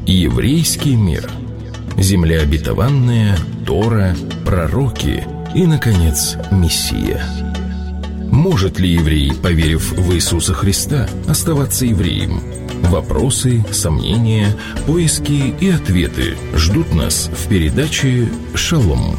Еврейский мир. Земля обетованная, Тора, пророки и, наконец, Мессия. Может ли еврей, поверив в Иисуса Христа, оставаться евреем? Вопросы, сомнения, поиски и ответы ждут нас в передаче «Шалом».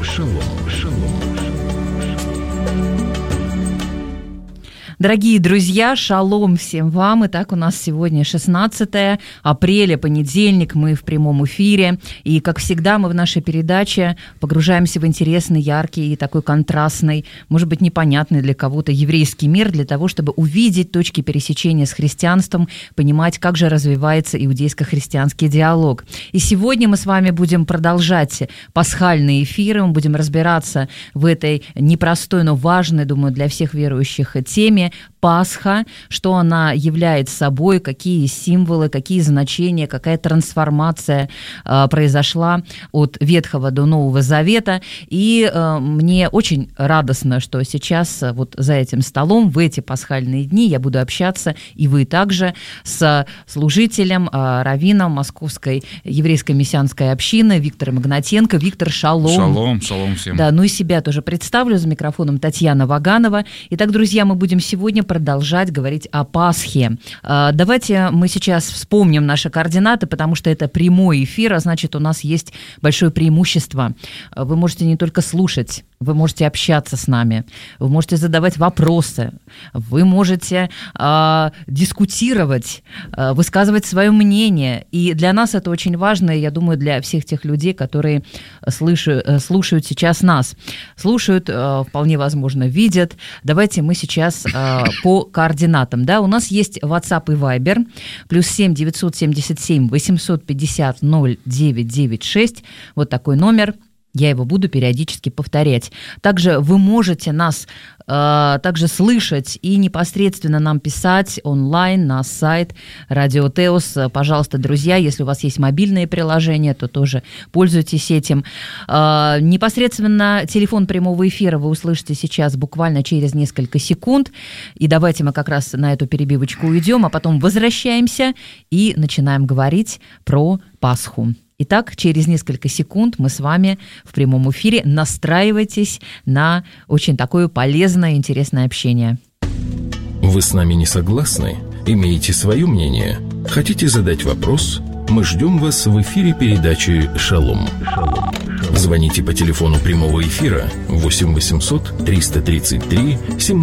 Дорогие друзья, шалом всем вам. Итак, у нас сегодня 16 апреля, понедельник, мы в прямом эфире. И, как всегда, мы в нашей передаче погружаемся в интересный, яркий и такой контрастный, может быть, непонятный для кого-то еврейский мир, для того, чтобы увидеть точки пересечения с христианством, понимать, как же развивается иудейско-христианский диалог. И сегодня мы с вами будем продолжать пасхальные эфиры, мы будем разбираться в этой непростой, но важной, думаю, для всех верующих теме Пасха, что она является собой, какие символы, какие значения, какая трансформация произошла от Ветхого до Нового Завета. И мне очень радостно, что сейчас вот за этим столом в эти пасхальные дни я буду общаться, и вы также, с служителем, раввином Московской еврейской мессианской общины Виктором Игнатенко. Виктор, шалом. Шалом всем. Да, ну и себя тоже представлю, за микрофоном Татьяна Ваганова. Итак, друзья, мы будем сегодня продолжать говорить о Пасхе. Давайте мы сейчас вспомним наши координаты, потому что это прямой эфир, а значит, у нас есть большое преимущество. Вы можете не только слушать, вы можете общаться с нами, вы можете задавать вопросы, вы можете дискутировать, высказывать свое мнение. И для нас это очень важно, и я думаю, для всех тех людей, которые слушают сейчас нас. Слушают, вполне возможно, видят. Давайте мы сейчас по координатам. Да? У нас есть WhatsApp и Viber, +7 977 850 0996, вот такой номер. Я его буду периодически повторять. Также вы можете нас также слышать и непосредственно нам писать онлайн на сайт Радио Теос. Пожалуйста, друзья, если у вас есть мобильные приложения, то тоже пользуйтесь этим. Непосредственно телефон прямого эфира вы услышите сейчас буквально через несколько секунд. И давайте мы как раз на эту перебивочку уйдем, а потом возвращаемся и начинаем говорить про Пасху. Итак, через несколько секунд мы с вами в прямом эфире. Настраивайтесь на очень такое полезное и интересное общение. Вы с нами не согласны? Имеете свое мнение? Хотите задать вопрос? Мы ждем вас в эфире передачи «Шалом». Звоните по телефону прямого эфира 8 800 333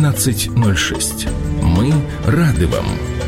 1706. Мы рады вам.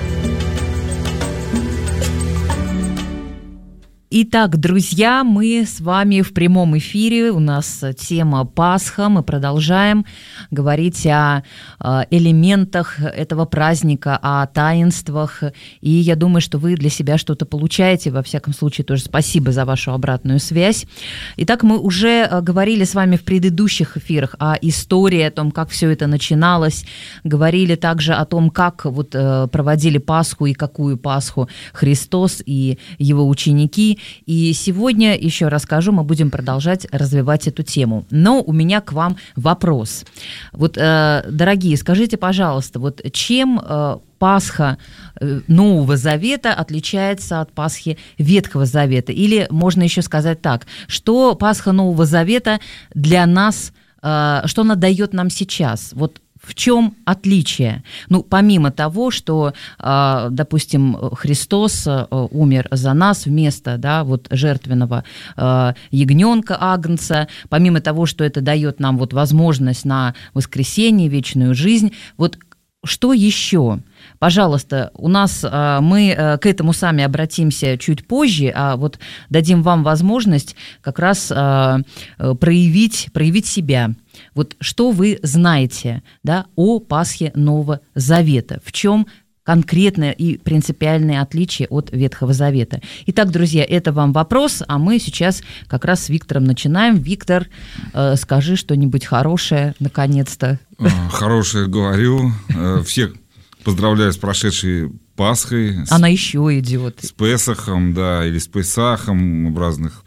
Итак, друзья, мы с вами в прямом эфире, у нас тема Пасха, мы продолжаем говорить о элементах этого праздника, о таинствах, и я думаю, что вы для себя что-то получаете, во всяком случае, тоже спасибо за вашу обратную связь. Итак, мы уже говорили с вами в предыдущих эфирах о истории, о том, как все это начиналось, говорили также о том, как вот проводили Пасху и какую Пасху Христос и его ученики. И сегодня, еще расскажу, мы будем продолжать развивать эту тему. Но у меня к вам вопрос. Вот, дорогие, скажите, пожалуйста, вот чем Пасха Нового Завета отличается от Пасхи Ветхого Завета? Или можно еще сказать так, что Пасха Нового Завета для нас, что она дает нам сейчас? Вот в чем отличие? Ну, помимо того, что, допустим, Христос умер за нас вместо, да, вот жертвенного ягненка, агнца, помимо того, что это дает нам вот возможность на воскресение, вечную жизнь, вот что еще? Пожалуйста, у нас мы к этому сами обратимся чуть позже, а вот дадим вам возможность как раз проявить себя. Вот что вы знаете, да, о Пасхе Нового Завета? В чем конкретное и принципиальное отличие от Ветхого Завета? Итак, друзья, это вам вопрос, а мы сейчас как раз с Виктором начинаем. Виктор, скажи что-нибудь хорошее, наконец-то. Хорошее говорю. Всех поздравляю с прошедшей Пасхой. Она еще идет. С Песахом, да, или с Песахом в разных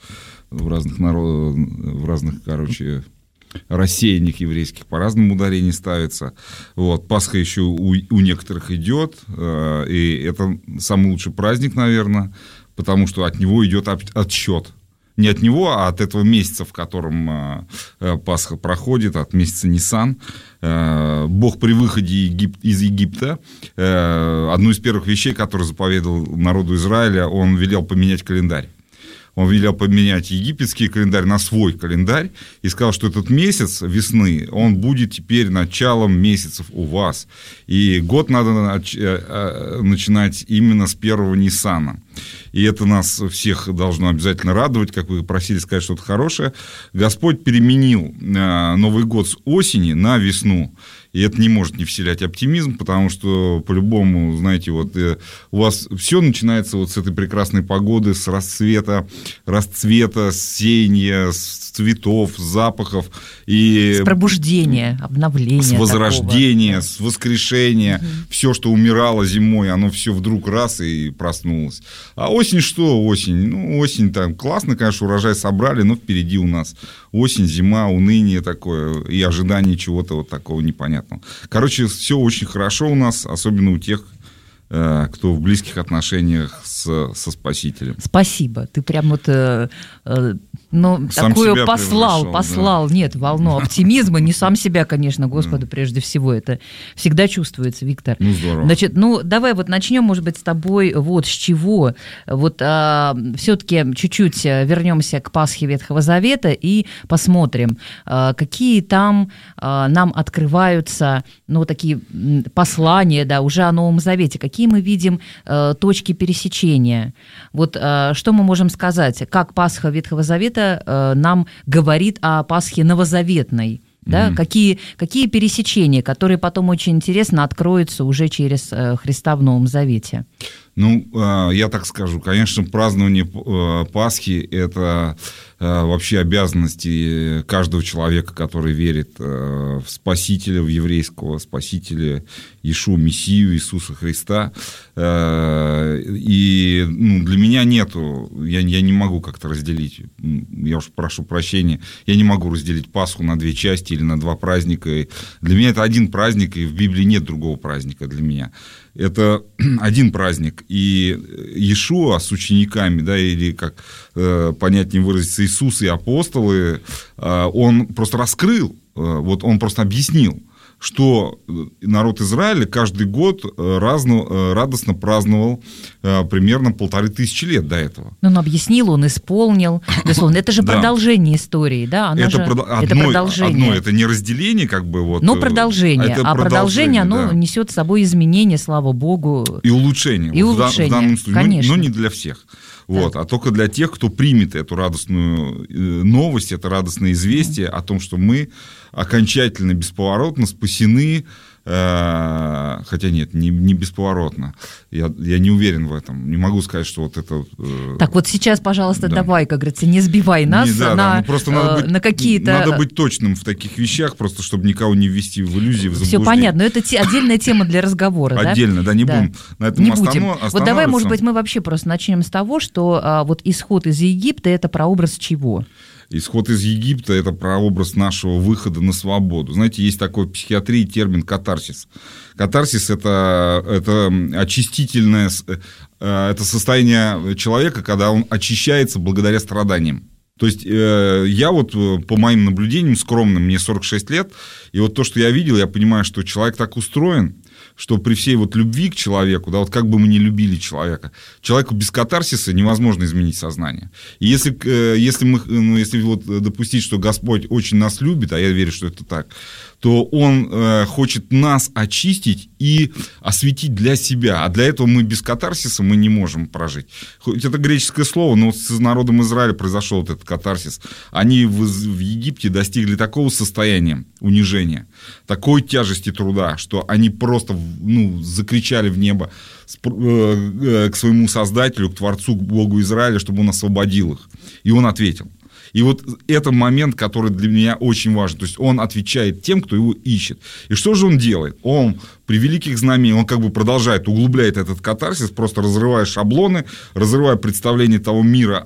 короче, рассеянных еврейских по-разному ударение ставится. Вот. Пасха еще у некоторых идет, и это самый лучший праздник, наверное, потому что от него идет отсчет. Не от него, а от этого месяца, в котором Пасха проходит, от месяца Нисан. Бог при выходе из Египта, одну из первых вещей, которую заповедовал народу Израиля, он велел поменять календарь. Он велел поменять египетский календарь на свой календарь и сказал, что этот месяц весны, он будет теперь началом месяцев у вас. И год надо начинать именно с первого Ниссана. И это нас всех должно обязательно радовать, как вы просили сказать что-то хорошее. Господь переменил Новый год с осени на весну. И это не может не вселять оптимизм, потому что, по-любому, знаете, вот у вас все начинается вот с этой прекрасной погоды, с расцвета, с сеяния, с цветов, с запахов. И с пробуждения, обновления. С возрождения, с воскрешения. Угу. Все, что умирало зимой, оно все вдруг раз и проснулось. А осень что? Осень. Ну, осень там классно, конечно, урожай собрали, но впереди у нас осень, зима, уныние такое и ожидание чего-то вот такого непонятного. Короче, все очень хорошо у нас, особенно у тех, кто в близких отношениях со Спасителем. Спасибо. Ты прям вот такое послал, да. Нет, волну оптимизма, не сам себя, конечно, Господу прежде всего, это всегда чувствуется, Виктор. Ну, здорово. Значит, давай вот начнем, может быть, с тобой вот с чего. Вот все-таки чуть-чуть вернемся к Пасхе Ветхого Завета и посмотрим, какие там нам открываются, такие послания, да, уже о Новом Завете, какие мы видим точки пересечения. Вот что мы можем сказать, как Пасха Ветхого Завета нам говорит о Пасхе Новозаветной, да? Какие пересечения, которые потом очень интересно откроются уже через Христа в Новом Завете? Я так скажу, конечно, празднование Пасхи – это вообще обязанности каждого человека, который верит в Спасителя, в еврейского Спасителя, Иешуа, Мессию, Иисуса Христа. И для меня нету, я не могу как-то разделить, я уж прошу прощения, я не могу разделить Пасху на две части или на два праздника. Для меня это один праздник, и в Библии нет другого праздника для меня. Это один праздник, и Иешуа с учениками, да, или как понятнее выразиться, Иисус и апостолы, он просто раскрыл, вот он просто объяснил, что народ Израиля каждый год радостно праздновал примерно 1500 лет до этого. Он объяснил, он исполнил. Безусловно, это же продолжение истории, да? Это продолжение. Это не разделение, как бы вот. Но продолжение. А продолжение, оно несет с собой изменения, слава Богу. И улучшение. И улучшение, в данном случае. Конечно. Но не для всех. Вот, а только для тех, кто примет эту радостную новость, это радостное известие о том, что мы окончательно, бесповоротно спасены, хотя нет, не бесповоротно. Я не уверен в этом. Не могу сказать, что вот это... Так вот сейчас, пожалуйста, давай, как говорится, не сбивай нас на какие-то... Надо быть точным в таких вещах, просто чтобы никого не ввести в иллюзии, в заблуждение. Все понятно, но это отдельная тема для разговора, да? Отдельно, да, не будем на этом останавливаться. Вот давай, может быть, мы вообще просто начнем с того, что вот исход из Египта – это прообраз чего? Исход из Египта – это прообраз нашего выхода на свободу. Знаете, есть такой в психиатрии термин катарсис. Катарсис – это очистительное, это состояние человека, когда он очищается благодаря страданиям. То есть, я вот по моим наблюдениям скромным, мне 46 лет, и вот то, что я видел, я понимаю, что человек так устроен, что при всей вот любви к человеку, да, вот как бы мы ни любили человека, человеку без катарсиса невозможно изменить сознание. И если вот допустить, что Господь очень нас любит, а я верю, что это так, то Он хочет нас очистить и осветить для себя. А для этого мы без катарсиса мы не можем прожить. Хоть это греческое слово, но с народом Израиля произошел вот этот катарсис. Они в Египте достигли такого состояния унижения, такой тяжести труда, что они просто закричали в небо к своему Создателю, к Творцу, к Богу Израиля, чтобы Он освободил их. И Он ответил. И вот это момент, который для меня очень важен. То есть он отвечает тем, кто его ищет. И что же он делает? Он при великих знамениях, он как бы продолжает, углубляет этот катарсис, просто разрывая шаблоны, разрывая представление того мира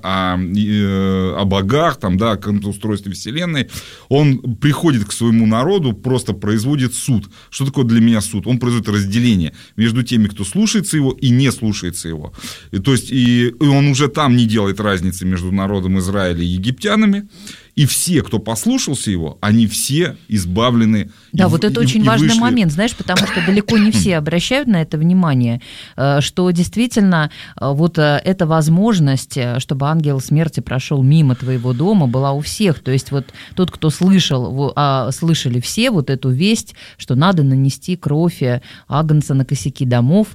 о богах, там, да, о устройстве Вселенной. Он приходит к своему народу, просто производит суд. Что такое для меня суд? Он производит разделение между теми, кто слушается его и не слушается его. То есть и он уже там не делает разницы между народом Израиля и египтянами. И все, кто послушался его, они все избавлены. Да, вот это очень важный момент, знаешь, потому что далеко не все обращают на это внимание, что действительно вот эта возможность, чтобы ангел смерти прошел мимо твоего дома, была у всех. То есть вот тот, кто слышали все вот эту весть, что надо нанести кровь агнца на косяки домов,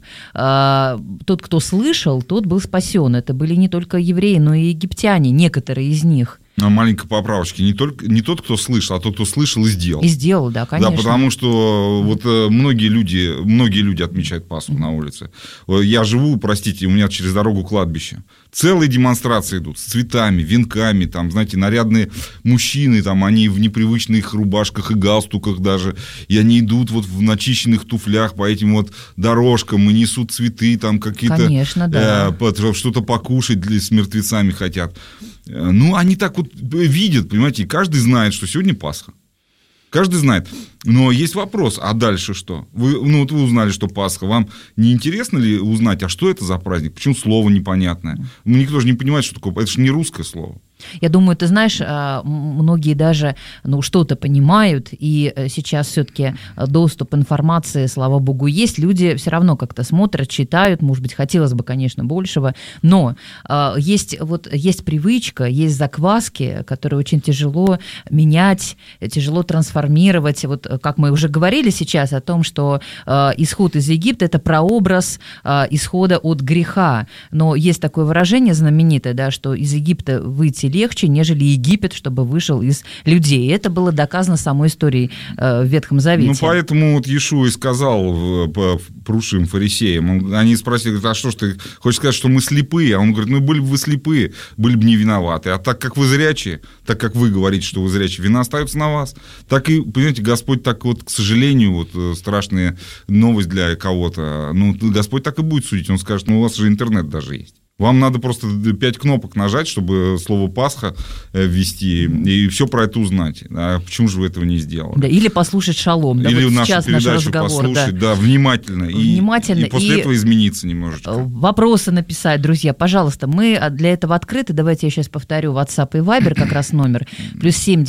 тот, кто слышал, тот был спасен. Это были не только евреи, но и египтяне, некоторые из них. Маленькая поправочка. Не тот, кто слышал, а тот, кто слышал и сделал. И сделал, да, конечно. Да, потому что вот многие люди отмечают Пасху на улице. Я живу, простите, у меня через дорогу кладбище. Целые демонстрации идут с цветами, венками, там, знаете, нарядные мужчины, там, они в непривычных рубашках и галстуках даже, и они идут вот в начищенных туфлях по этим вот дорожкам и несут цветы, там, какие-то... Конечно, да. Что-то покушать с мертвецами хотят. Ну, они так вот видят, понимаете, и каждый знает, что сегодня Пасха. Каждый знает. Но есть вопрос, а дальше что? Вы узнали, что Пасха. Вам не интересно ли узнать, а что это за праздник? Почему слово непонятное? Никто же не понимает, что такое. Это же не русское слово. Я думаю, ты знаешь, многие даже что-то понимают, и сейчас все-таки доступ информации, слава богу, есть. Люди все равно как-то смотрят, читают, может быть, хотелось бы, конечно, большего, но есть привычка, есть закваски, которые очень тяжело менять, тяжело трансформировать. Вот как мы уже говорили сейчас о том, что исход из Египта – это прообраз исхода от греха. Но есть такое выражение знаменитое, да, что из Египта выйти легче, нежели Египет, чтобы вышел из людей. И это было доказано самой историей в Ветхом Завете. Ну, поэтому вот Иешуа и сказал прусшим фарисеям, они спросили, говорят, а что ж ты хочешь сказать, что мы слепые? А он говорит, ну, были бы вы слепые, были бы не виноваты. А так как вы зрячие, так как вы говорите, что вы зрячие, вина остается на вас. Так и, понимаете, Господь так вот, к сожалению, вот страшная новость для кого-то, ну, Господь так и будет судить. Он скажет, ну, у вас же интернет даже есть. Вам надо просто 5 кнопок нажать, чтобы слово «Пасха» ввести, и все про это узнать. А почему же вы этого не сделали? Да, или послушать «Шалом». Да, или вот нашу передачу разговор, послушать, да, внимательно. И после этого измениться немножечко. Вопросы написать, друзья, пожалуйста. Мы для этого открыты. Давайте я сейчас повторю WhatsApp и Viber, как раз номер. +7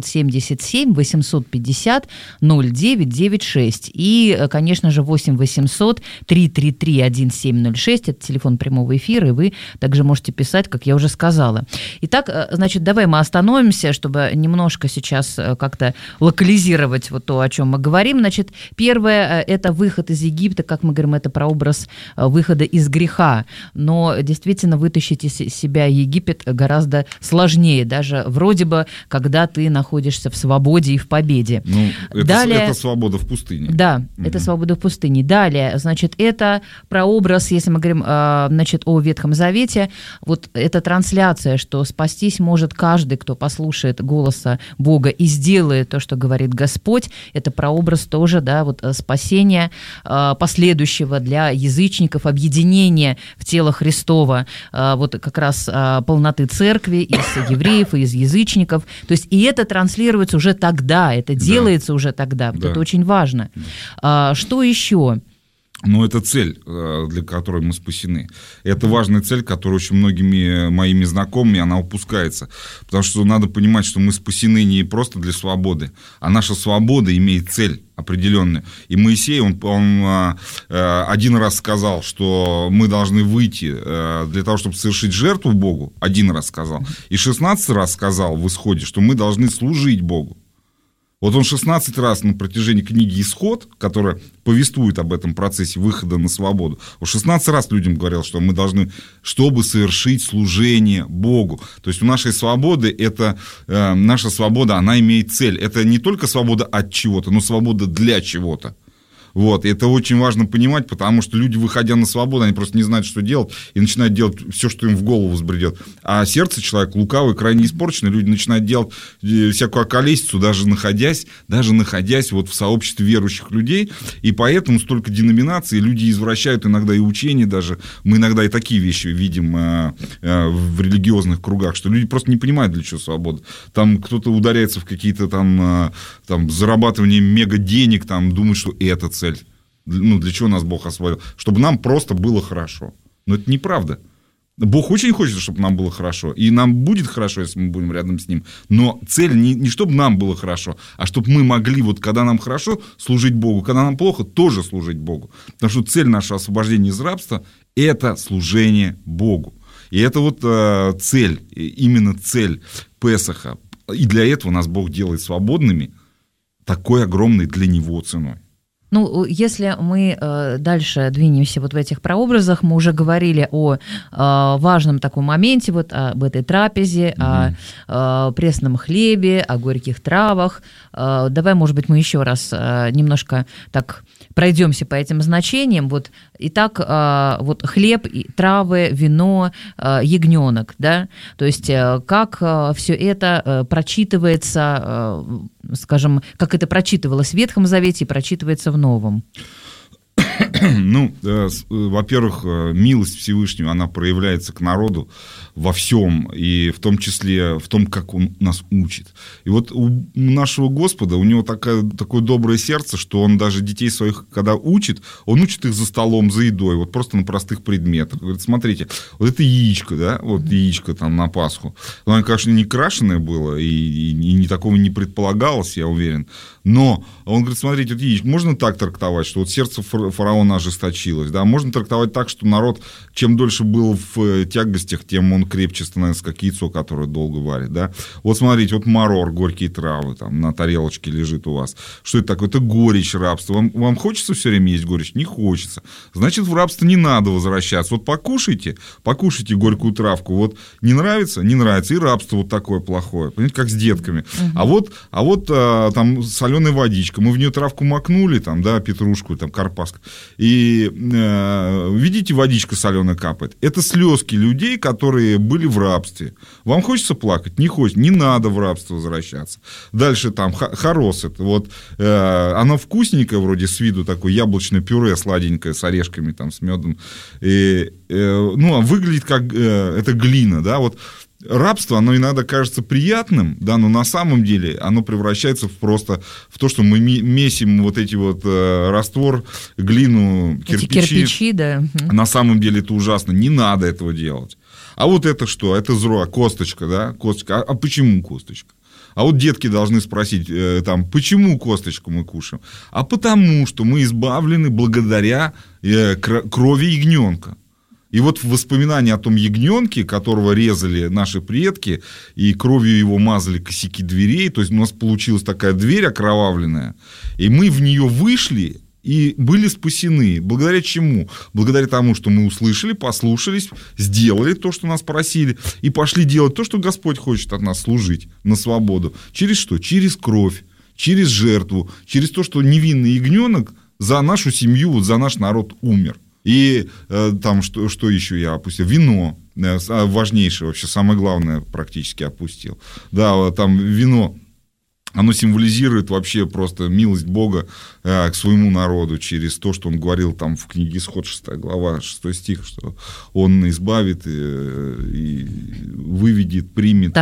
977 850 0996. И, конечно же, 8 800 333 1706. Это телефон прямого эфира, и вы также можете писать, как я уже сказала. Итак, значит, давай мы остановимся, чтобы немножко сейчас как-то локализировать вот то, о чем мы говорим. Значит, первое – это выход из Египта, как мы говорим, это прообраз выхода из греха. Но действительно вытащить из себя Египет гораздо сложнее, даже вроде бы, когда ты находишься в свободе и в победе. Ну, это свобода в пустыне. Да, это свобода в пустыне. Далее, значит, это прообраз, если мы говорим, значит, о Ветхом Завете, вот эта трансляция, что спастись может каждый, кто послушает голоса Бога и сделает то, что говорит Господь, это прообраз тоже, да, вот спасения последующего для язычников, объединения в тело Христова, вот как раз полноты церкви из евреев и из язычников. То есть и это транслируется уже тогда, это делается уже тогда. Вот это очень важно. Что еще? Но это цель, для которой мы спасены. Это важная цель, которая очень многими моими знакомыми, она упускается. Потому что надо понимать, что мы спасены не просто для свободы, а наша свобода имеет цель определенную. И Моисей, он один раз сказал, что мы должны выйти для того, чтобы совершить жертву Богу, один раз сказал. И 16 раз сказал в Исходе, что мы должны служить Богу. Вот он 16 раз на протяжении книги «Исход», которая повествует об этом процессе выхода на свободу, он 16 раз людям говорил, что мы должны, чтобы совершить служение Богу. То есть у нашей свободы, наша свобода, она имеет цель. Это не только свобода от чего-то, но свобода для чего-то. Вот. И это очень важно понимать, потому что люди, выходя на свободу, они просто не знают, что делать, и начинают делать все, что им в голову взбредет. А сердце человека лукавое, крайне испорченное, люди начинают делать всякую околесицу, даже находясь вот в сообществе верующих людей, и поэтому столько деноминаций, люди извращают иногда и учения даже, мы иногда и такие вещи видим в религиозных кругах, что люди просто не понимают, для чего свобода. Там кто-то ударяется в какие-то там зарабатывание мега денег, там думает, что это цель. Ну, для чего нас Бог освободил? Чтобы нам просто было хорошо. Но это неправда. Бог очень хочет, чтобы нам было хорошо. И нам будет хорошо, если мы будем рядом с Ним. Но цель не чтобы нам было хорошо, а чтобы мы могли, вот когда нам хорошо, служить Богу, когда нам плохо, тоже служить Богу. Потому что цель нашего освобождения из рабства – это служение Богу. И это вот цель, именно цель Песаха. И для этого нас Бог делает свободными, такой огромной для Него ценой. Ну, если мы дальше двинемся вот в этих прообразах, мы уже говорили о важном таком моменте, вот об этой трапезе, о пресном хлебе, о горьких травах. Давай, может быть, мы еще раз немножко так пройдемся по этим значениям. Вот, итак, вот хлеб, травы, вино, ягненок, да? То есть как все это прочитывается, скажем, как это прочитывалось в Ветхом Завете и прочитывается в Новом? Ну, во-первых, милость Всевышнего, она проявляется к народу во всем, и в том числе в том, как Он нас учит. И вот у нашего Господа, у Него такое доброе сердце, что Он даже детей своих, когда учит, Он учит их за столом, за едой, вот просто на простых предметах. Говорит, смотрите, вот это яичко, да, вот яичко там на Пасху. Оно, конечно, не крашеное было, и ни такого не предполагалось, я уверен. Но он говорит, смотрите, вот яичко, можно так трактовать, что вот сердце фараона ожесточилось, да, можно трактовать так, что народ, чем дольше был в тягостях, тем он крепче становится, как яйцо, которое долго варит, да. Вот смотрите, вот марор, горькие травы, там на тарелочке лежит у вас. Что это такое? Это горечь рабства. Вам хочется все время есть горечь? Не хочется. Значит, в рабство не надо возвращаться. Вот покушайте горькую травку. Вот не нравится? Не нравится. И рабство вот такое плохое. Понимаете, как с детками. А вот там соленая водичка. Мы в нее травку макнули, там, да, петрушку, там, карпаску. И видите, водичка соленая капает. Это слезки людей, которые были в рабстве. Вам хочется плакать? Не хочется. Не надо в рабство возвращаться. Дальше там хорос. Это вот, оно вкусненькое вроде с виду, такое яблочное пюре сладенькое с орешками, там, с медом. А выглядит как это глина, да, вот. Рабство, оно иногда кажется приятным, да, но на самом деле оно превращается просто в то, что мы месим вот эти вот раствор, глину, кирпичи, да. На самом деле это ужасно, не надо этого делать. А вот это что? Это косточка, да, косточка. А почему косточка? А вот детки должны спросить, там, почему косточку мы кушаем? А потому что мы избавлены благодаря крови ягненка. И вот воспоминания о том ягненке, которого резали наши предки, и кровью его мазали косяки дверей, то есть у нас получилась такая дверь окровавленная, и мы в нее вышли и были спасены. Благодаря чему? Благодаря тому, что мы услышали, послушались, сделали то, что нас просили, и пошли делать то, что Господь хочет от нас, служить на свободу. Через что? Через кровь, через жертву, через то, что невинный ягненок за нашу семью, вот за наш народ умер. И там, что еще я опустил? Вино, важнейшее вообще, самое главное практически опустил. Да, там вино, оно символизирует вообще просто милость Бога к своему народу через то, что он говорил там в книге Исход 6 глава, 6 стих, что он избавит и выведет, примет.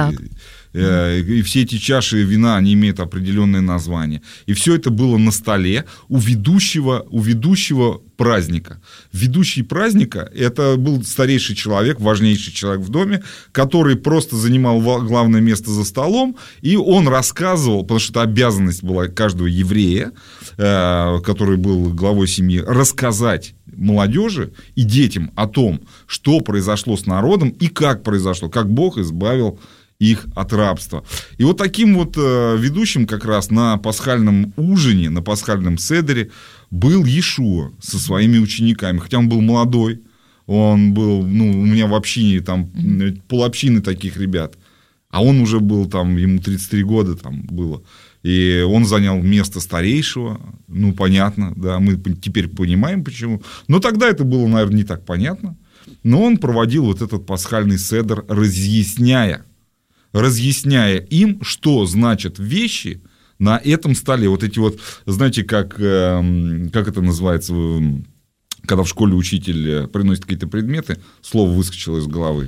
И все эти чаши вина, они имеют определенное название. И все это было на столе у ведущего праздника. Ведущий праздника – это был старейший человек, важнейший человек в доме, который просто занимал главное место за столом, и он рассказывал, потому что это обязанность была каждого еврея, который был главой семьи, рассказать молодежи и детям о том, что произошло с народом и как произошло, как Бог избавил их от рабства. И вот таким вот ведущим как раз на пасхальном ужине, на пасхальном седере был Иешуа со своими учениками. Хотя он был молодой, он был, у меня в общине там полобщины таких ребят, а он уже был там, ему 33 года там было. И он занял место старейшего. Ну, понятно, да, мы теперь понимаем, почему. Но тогда это было, наверное, не так понятно. Но он проводил вот этот пасхальный седер, разъясняя им, что значат вещи на этом столе. Вот эти вот, знаете, как это называется, когда в школе учитель приносит какие-то предметы, слово выскочило из головы.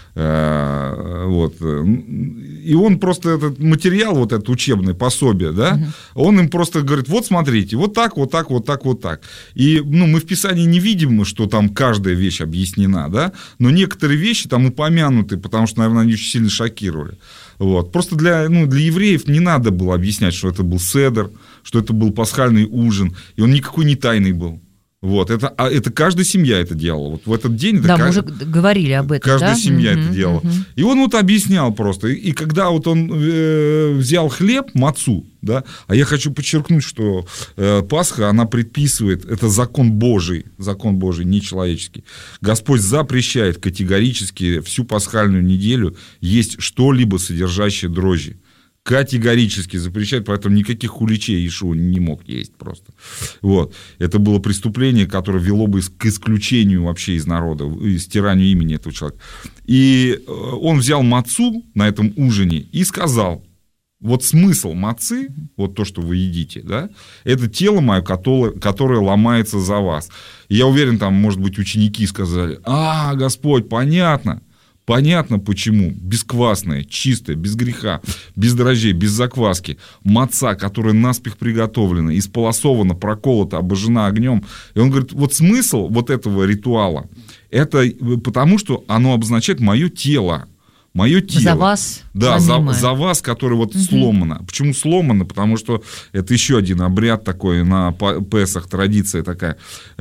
Вот. И он просто этот материал, вот это учебное пособие, да, он им просто говорит, вот смотрите, вот так, вот так, вот так, вот так. И мы в Писании не видим, что там каждая вещь объяснена, да, но некоторые вещи там упомянуты, потому что, наверное, они очень сильно шокировали. Вот. Просто для евреев не надо было объяснять, что это был седер, что это был пасхальный ужин, и он никакой не тайный был. Вот, это каждая семья это делала. Вот в этот день... Да, мы уже говорили об этом, каждая семья это делала. И он вот объяснял просто. И когда вот он взял хлеб, мацу, да, а я хочу подчеркнуть, что Пасха, она предписывает, это закон Божий, не человеческий. Господь запрещает категорически всю пасхальную неделю есть что-либо, содержащее дрожжи. Категорически запрещает, поэтому никаких куличей Иешуа не мог есть просто. Вот. Это было преступление, которое вело бы к исключению вообще из народа, стиранию имени этого человека. И он взял мацу на этом ужине и сказал, вот смысл мацы, вот то, что вы едите, да, это тело мое, которое ломается за вас. И я уверен, там, может быть, ученики сказали, Господь, понятно. Понятно, почему. Бесквасная, чистая, без греха, без дрожжей, без закваски. Маца, которая наспех приготовлена, исполосована, проколота, обожжена огнем. И он говорит, вот смысл вот этого ритуала, это потому, что оно обозначает мое тело. Мое тело. За вас. Да, за вас, которое вот сломано. Почему сломано? Потому что это еще один обряд такой на Песах, традиция такая.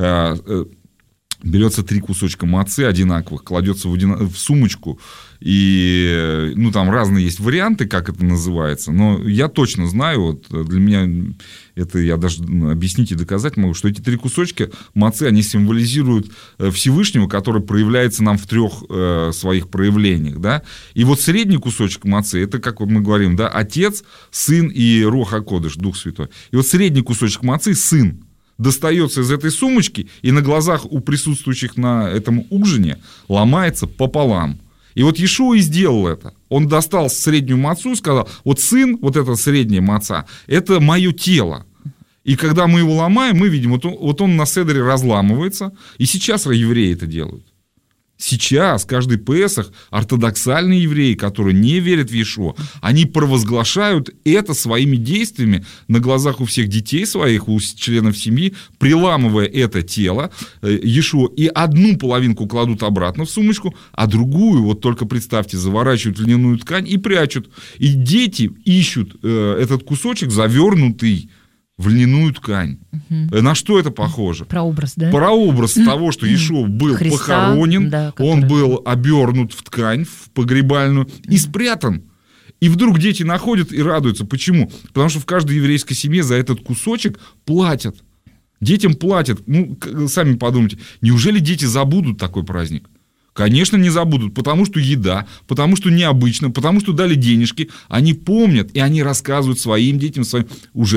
Берется 3 кусочка мацы одинаковых, кладется в сумочку, и там разные есть варианты, как это называется, но я точно знаю, вот для меня это я даже объяснить и доказать могу, что эти 3 кусочка мацы, они символизируют Всевышнего, который проявляется нам в 3 своих проявлениях, да, и вот средний кусочек мацы, это, как вот мы говорим, да, Отец, Сын и Руах ха-Кодеш, Дух Святой, и вот средний кусочек мацы, Сын, достается из этой сумочки и на глазах у присутствующих на этом ужине ломается пополам. И вот Иешуа и сделал это. Он достал среднюю мацу и сказал, вот сын, вот эта средняя маца, это мое тело. И когда мы его ломаем, мы видим, вот он на седере разламывается, и сейчас евреи это делают. Сейчас, каждый Песах, ортодоксальные евреи, которые не верят в Иешуа, они провозглашают это своими действиями на глазах у всех детей своих, у членов семьи, приламывая это тело Иешуа, и одну половинку кладут обратно в сумочку, а другую, вот только представьте, заворачивают в льняную ткань и прячут. И дети ищут этот кусочек, завернутый в льняную ткань. На что это похоже? Прообраз, да? Прообраз того, что Иешуа был Христа, похоронен, да, он был обернут в ткань, в погребальную, и спрятан. И вдруг дети находят и радуются. Почему? Потому что в каждой еврейской семье за этот кусочек платят. Детям платят. Сами подумайте, неужели дети забудут такой праздник? Конечно, не забудут, потому что еда, потому что необычно, потому что дали денежки. Они помнят, и они рассказывают своим детям, уже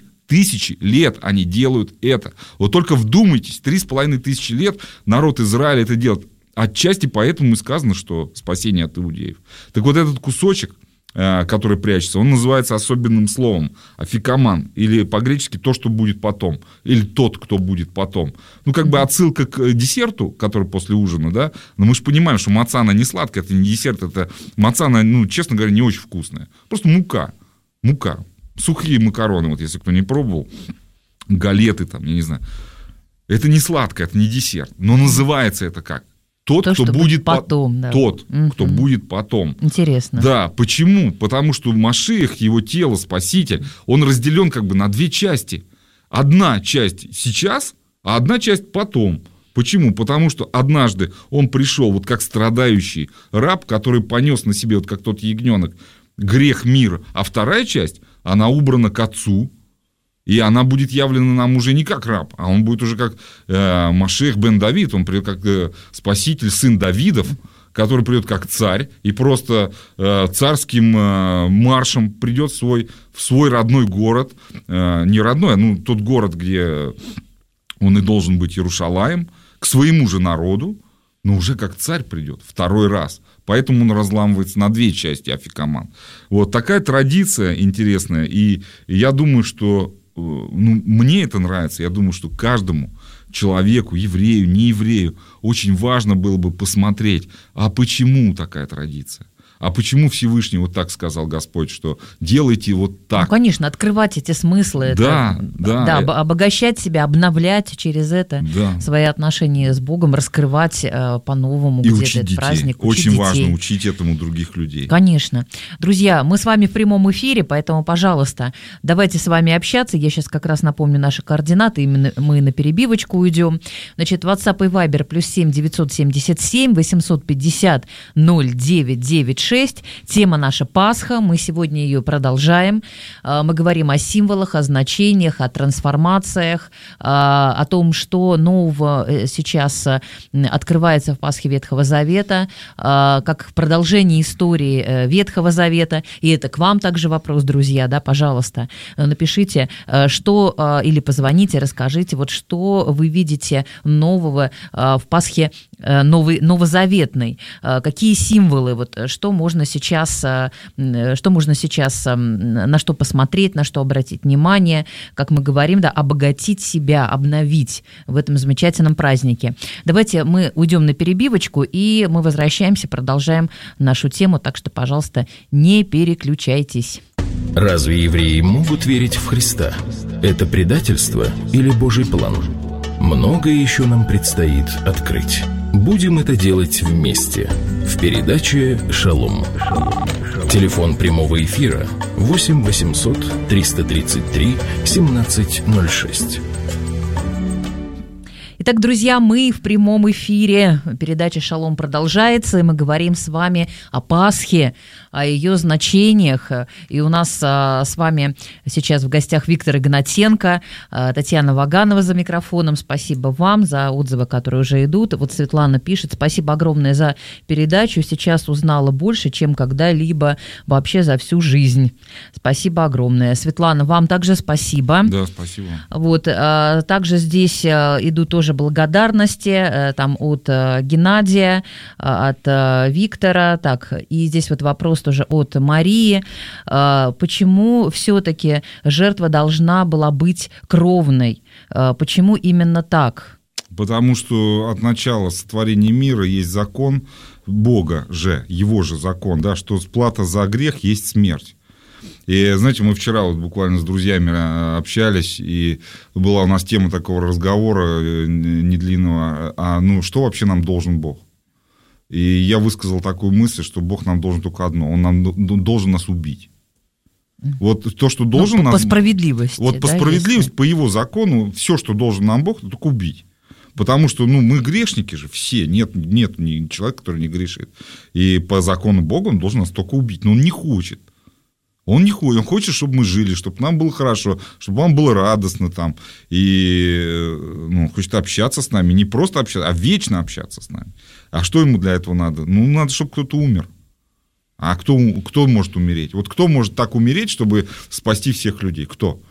3000 лет они делают это. Вот только вдумайтесь, 3500 лет народ Израиля это делает. Отчасти поэтому и сказано, что спасение от иудеев. Так вот этот кусочек, который прячется, он называется особенным словом афикаман, или по-гречески то, что будет потом, или тот, кто будет потом. Отсылка к десерту, который после ужина, да, но мы же понимаем, что маца, она не сладкая, это не десерт, это маца, она, честно говоря, не очень вкусная. Просто мука. Сухие макароны, вот если кто не пробовал, галеты там, я не знаю. Это не сладкое, это не десерт. Но называется это как? Тот, кто будет потом. Да. Тот, кто будет потом. Интересно. Да, почему? Потому что Машиах, его тело, Спаситель, он разделен на 2 части. Одна часть сейчас, а одна часть потом. Почему? Потому что однажды он пришел как страдающий раб, который понес на себе, как тот ягненок, грех мира, а вторая часть, она убрана к Отцу, и она будет явлена нам уже не как раб, а он будет уже как Машиах бен Давид, он придет как Спаситель, сын Давидов, который придет как царь и просто царским маршем придет в свой родной город, не родной, тот город, где он и должен быть, Иерушалаим, к своему же народу, но уже как царь придет второй раз. Поэтому он разламывается на две части афикаман. Вот такая традиция интересная. И я думаю, что мне это нравится. Я думаю, что каждому человеку, еврею, нееврею, очень важно было бы посмотреть, а почему такая традиция? А почему Всевышний вот так сказал Господь, что делайте вот так? Конечно, открывать эти смыслы, да, обогащать себя, обновлять через это свои отношения с Богом, раскрывать по-новому и где-то этот праздник. Очень важно учить этому других людей. Конечно. Друзья, мы с вами в прямом эфире, поэтому, пожалуйста, давайте с вами общаться. Я сейчас как раз напомню наши координаты, именно мы на перебивочку уйдем. Значит, WhatsApp и Viber +7 977 850 0996. Тема наша Пасха, мы сегодня ее продолжаем. Мы говорим о символах, о значениях, о трансформациях, о том, что нового сейчас открывается в Пасхе Ветхого Завета, как продолжение истории Ветхого Завета. И это к вам также вопрос, друзья, да, пожалуйста, напишите, что, или позвоните, расскажите, вот что вы видите нового в Пасхе новозаветной, какие символы, вот что можно сейчас, на что посмотреть, на что обратить внимание, как мы говорим, да, обогатить себя, обновить в этом замечательном празднике. Давайте мы уйдем на перебивочку, и мы возвращаемся, продолжаем нашу тему, так что, пожалуйста, не переключайтесь. Разве евреи могут верить в Христа? Это предательство или Божий план? Многое еще нам предстоит открыть. Будем это делать вместе в передаче «Шалом». Телефон прямого эфира 8 800 333 1706. Итак, друзья, мы в прямом эфире. Передача «Шалом» продолжается, и мы говорим с вами о Пасхе, о ее значениях. И у нас с вами сейчас в гостях Виктор Игнатенко, Татьяна Ваганова за микрофоном. Спасибо вам за отзывы, которые уже идут. Вот Светлана пишет: спасибо огромное за передачу. Сейчас узнала больше, чем когда-либо вообще за всю жизнь. Спасибо огромное. Светлана, вам также спасибо. Да, спасибо. Вот, также здесь идут тоже благодарности там от Геннадия, от Виктора. Так, и здесь вот вопрос тоже от Марии. Почему все-таки жертва должна была быть кровной? Почему именно так? Потому что от начала сотворения мира есть закон Бога же, его же закон, да, что плата за грех есть смерть. И, знаете, мы вчера вот буквально с друзьями общались, и была у нас тема такого разговора недлинного, что вообще нам должен Бог? И я высказал такую мысль, что Бог нам должен только одно, Он должен нас убить. Вот то, что должен нас... По справедливости. Вот по справедливости, по его закону, все, что должен нам Бог, это только убить. Потому что, мы грешники же все, нет ни человека, который не грешит. И по закону Бога он должен нас только убить, но он не хочет. Он не хочет, он хочет, чтобы мы жили, чтобы нам было хорошо, чтобы вам было радостно там. И он хочет общаться с нами, не просто общаться, а вечно общаться с нами. А что ему для этого надо? Надо, чтобы кто-то умер. А кто может умереть? Вот кто может так умереть, чтобы спасти всех людей? Кто?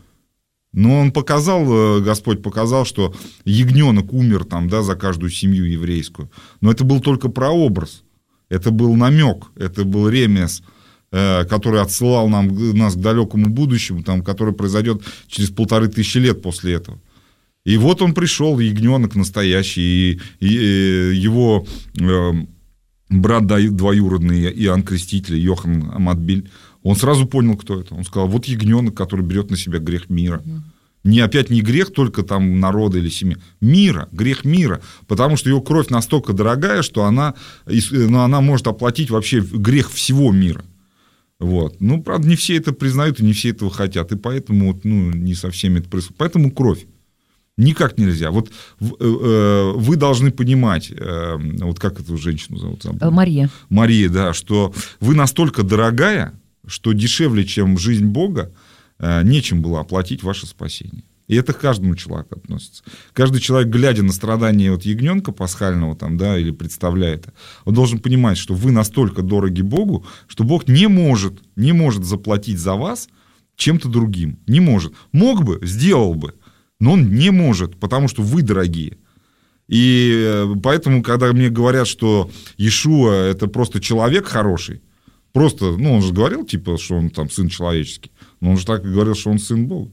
Господь показал, что ягненок умер там, да, за каждую семью еврейскую. Но это был только прообраз. Это был намек, это был ремес, который отсылал нас к далекому будущему, там, который произойдет через 1500 лет после этого. И вот он пришел, ягненок настоящий, и его брат двоюродный Иоанн Креститель, Йохан Аматбиль, он сразу понял, кто это. Он сказал: вот ягненок, который берет на себя грех мира. Опять не грех только там народа или семьи, мира, грех мира, потому что его кровь настолько дорогая, что она может оплатить вообще грех всего мира. Вот. Правда, не все это признают и не все этого хотят, и поэтому не со всеми это происходит. Поэтому кровь. Никак нельзя. Вот вы должны понимать, вот как эту женщину зовут? Мария. Мария, да, что вы настолько дорогая, что дешевле, чем жизнь Бога, нечем было оплатить ваше спасение. И это к каждому человеку относится. Каждый человек, глядя на страдания вот ягненка пасхального, там, да, или представляя это, он должен понимать, что вы настолько дороги Богу, что Бог не может заплатить за вас чем-то другим. Не может. Мог бы, сделал бы, но он не может, потому что вы дорогие. И поэтому, когда мне говорят, что Иешуа – это просто человек хороший, просто, он же говорил, типа, что он там сын человеческий, но он же так и говорил, что он сын Бога.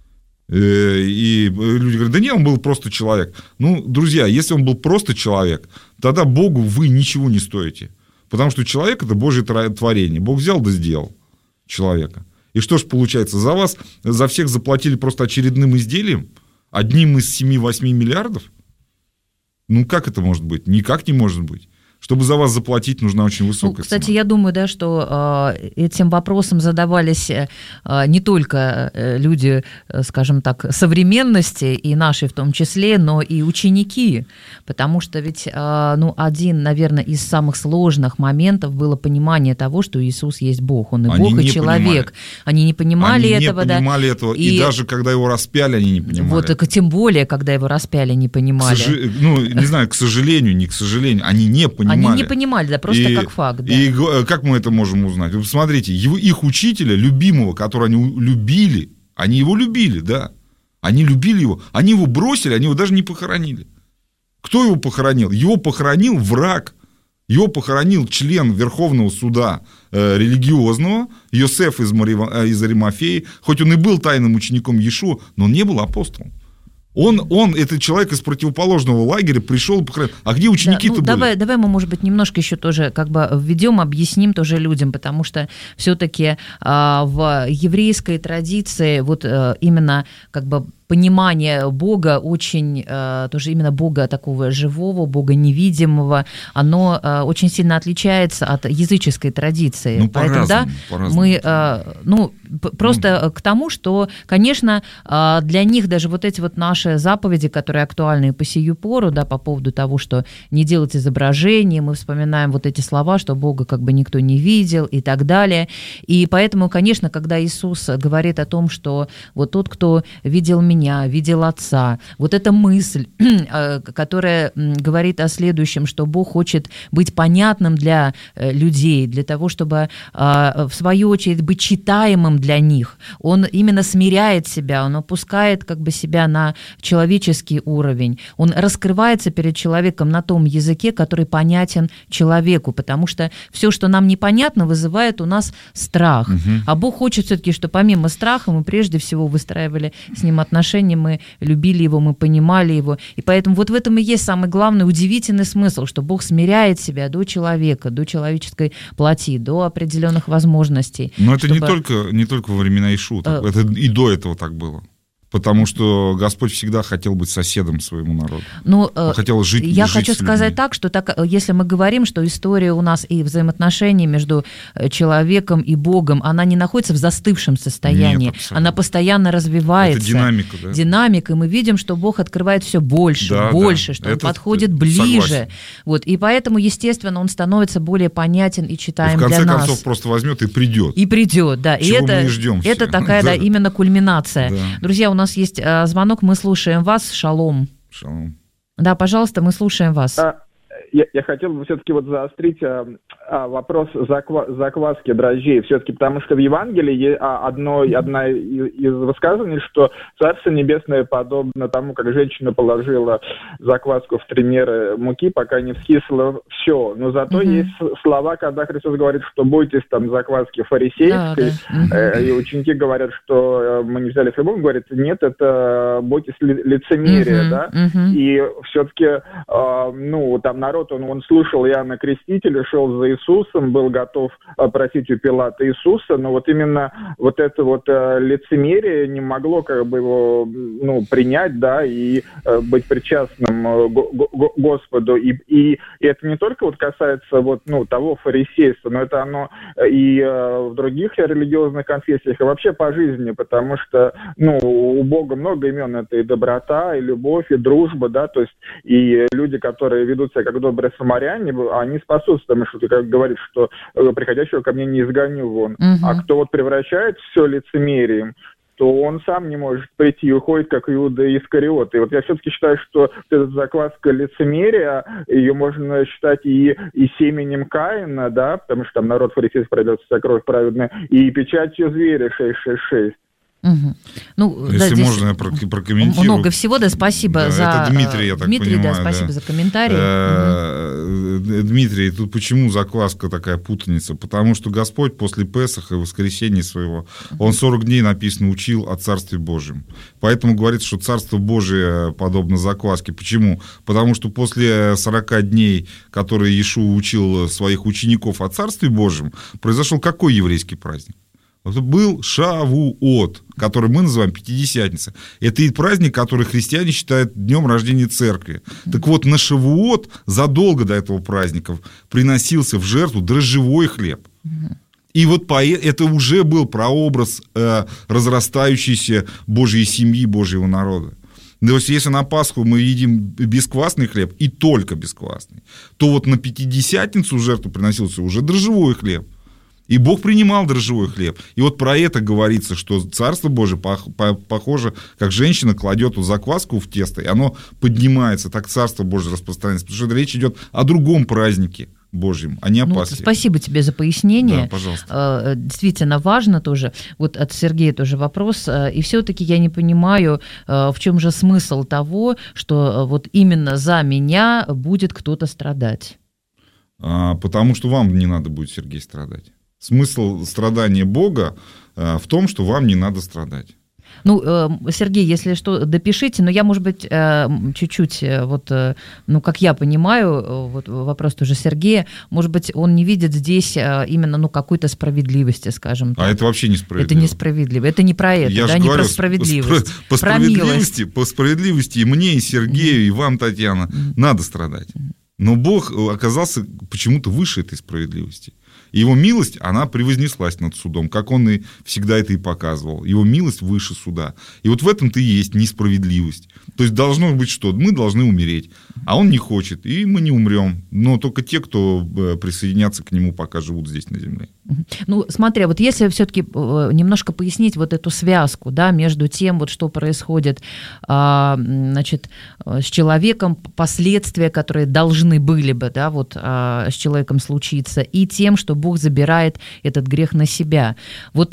И люди говорят, да нет, он был просто человек. Друзья, если он был просто человек, тогда Богу вы ничего не стоите. Потому что человек – это Божье творение. Бог взял да сделал человека. И что ж получается, за вас, за всех заплатили просто очередным изделием? Одним из 7-8 миллиардов? Как это может быть? Никак не может быть. Чтобы за вас заплатить, нужна очень высокая цена. Кстати, я думаю, да, что этим вопросом задавались не только люди, скажем так, современности, и наши в том числе, но и ученики. Потому что ведь один, наверное, из самых сложных моментов было понимание того, что Иисус есть Бог. Он и Бог, и человек. Они не понимали этого. Они не понимали этого. И даже когда его распяли, они не понимали. Вот, тем более, когда его распяли, не понимали. Не знаю, к сожалению, не к сожалению, они не понимали. Они не понимали, да, просто как факт. Да. И как мы это можем узнать? Вы посмотрите, их учителя, любимого, которого они любили, они его любили, да. Они любили его. Они его бросили, они его даже не похоронили. Кто его похоронил? Его похоронил враг. Его похоронил член Верховного суда религиозного, Йосеф из Аримафеи. Хоть он и был тайным учеником Иешуа, но он не был апостолом. Он, этот человек из противоположного лагеря, пришел похоронить. А где ученики-то были? Давай мы, может быть, немножко еще тоже введем, объясним тоже людям, потому что все-таки в еврейской традиции вот именно понимание Бога очень, тоже именно Бога такого живого, Бога невидимого, оно очень сильно отличается от языческой традиции. Поэтому, мы просто к тому, что, конечно, для них даже вот эти вот наши заповеди, которые актуальны по сию пору, да, по поводу того, что не делать изображений, мы вспоминаем вот эти слова, что Бога никто не видел и так далее. И поэтому, конечно, когда Иисус говорит о том, что вот тот, кто видел меня, видел Отца. Вот эта мысль, которая говорит о следующем, что Бог хочет быть понятным для людей, для того, чтобы в свою очередь быть читаемым для них. Он именно смиряет себя, он опускает себя на человеческий уровень. Он раскрывается перед человеком на том языке, который понятен человеку, потому что все, что нам непонятно, вызывает у нас страх. А Бог хочет все-таки, что помимо страха мы прежде всего выстраивали с ним отношения, мы любили его, мы понимали его. И поэтому вот в этом и есть самый главный, удивительный смысл, что Бог смиряет себя до человека, до человеческой плоти, до определенных возможностностей. Но это не только во времена Иешуа, это и до этого так было. Потому что Господь всегда хотел быть соседом своему народу. Он хотел жить. Я хочу сказать так, что если мы говорим, что история у нас и взаимоотношения между человеком и Богом, она не находится в застывшем состоянии, она постоянно развивается. Это динамика, да? Динамика, и мы видим, что Бог открывает все больше, что Он подходит ближе. Вот, и поэтому, естественно, Он становится более понятен и читаем для нас. И в конце концов просто возьмет и придет. И придет, да. Чего мы не ждем. Это такая, именно кульминация. Друзья, у нас есть звонок, мы слушаем вас. Шалом. Шалом. Да, пожалуйста, мы слушаем вас. Я хотел бы все-таки заострить вопрос закваски дрожжей. Все-таки потому что в Евангелии одна из высказываний, что Царство Небесное подобно тому, как женщина положила закваску в 3 меры муки, пока не вскисло все. Но зато есть слова, когда Христос говорит, что бойтесь закваски фарисейской, и ученики говорят, что мы не взяли хлебом, говорят, нет, это бойтесь лицемерия, да? И все-таки, народ, он слушал Иоанна Крестителя, шел за Иисусом, был готов просить у Пилата Иисуса, но вот именно это лицемерие не могло его принять, да, и быть причастным Господу. И это не только касается того фарисейства, но это оно и в других религиозных конфессиях, и вообще по жизни, потому что у Бога много имен, это и доброта, и любовь, и дружба, да, то есть и люди, которые ведут себя как добрые самаряне, они спасутся, потому что ты говоришь, что приходящего ко мне не изгоню вон. А кто превращает все лицемерием, что он сам не может прийти и уходит, как Иуда Искариот. И вот я все-таки считаю, что вот эта закваска лицемерия, ее можно считать и семенем Каина, да, потому что там народ фарисейский пройдется вся кровь праведная, и печатью зверя 666. Угу. Ну, если да, можно, я прокомментирую. Много всего, да, спасибо да, за... Это Дмитрий, я так Дмитрий, понимаю. Да, спасибо за комментарий. Дмитрий, тут почему закваска такая путаница? Потому что Господь после Песаха и воскресения своего, Он 40 дней, написано, учил о Царстве Божьем. Поэтому говорится, что Царство Божие подобно закваске. Почему? Потому что после 40 дней, которые Иешуа учил своих учеников о Царстве Божьем, произошел какой еврейский праздник? Это был Шавуот, который мы называем Пятидесятница. Это и праздник, который христиане считают днем рождения церкви. Так вот, на Шавуот задолго до этого праздника приносился в жертву дрожжевой хлеб. И вот это уже был прообраз разрастающейся Божьей семьи, Божьего народа. То есть, если на Пасху мы едим бесквасный хлеб, и только бесквасный, то вот на Пятидесятницу в жертву приносился уже дрожжевой хлеб. И Бог принимал дрожжевой хлеб. И вот про это говорится, что Царство Божие похоже, как женщина кладет закваску в тесто, и оно поднимается, так Царство Божие распространяется. Потому что речь идет о другом празднике Божьем, а не о Пасхе. Спасибо тебе за пояснение. Да, пожалуйста. Действительно важно тоже. Вот от Сергея тоже вопрос. И все-таки я не понимаю, в чем же смысл того, что вот именно за меня будет кто-то страдать. Потому что вам не надо будет, Сергей, страдать. Смысл страдания Бога в том, что вам не надо страдать. Ну, Сергей, если что, допишите, но я, может быть, чуть-чуть, вот, ну, как я понимаю, вот вопрос тоже Сергея, может быть, он не видит здесь именно, ну, какой-то справедливости, скажем так. А это вообще несправедливо. Это несправедливо, это не про это, я да, не говорю, про справедливость. По справедливости и мне, и Сергею, и вам, Татьяна, надо страдать. Но Бог оказался почему-то выше этой справедливости. И его милость, она превознеслась над судом, как он и всегда это и показывал. Его милость выше суда. И вот в этом-то и есть несправедливость. То есть должно быть что? Мы должны умереть. А он не хочет, и мы не умрем. Но только те, кто присоединятся к нему, пока живут здесь на земле. Ну, смотри, вот если все-таки немножко пояснить вот эту связку, да, между тем, вот что происходит, значит, с человеком, последствия, которые должны были бы, да, вот с человеком случиться, и тем, что Бог забирает этот грех на себя. Вот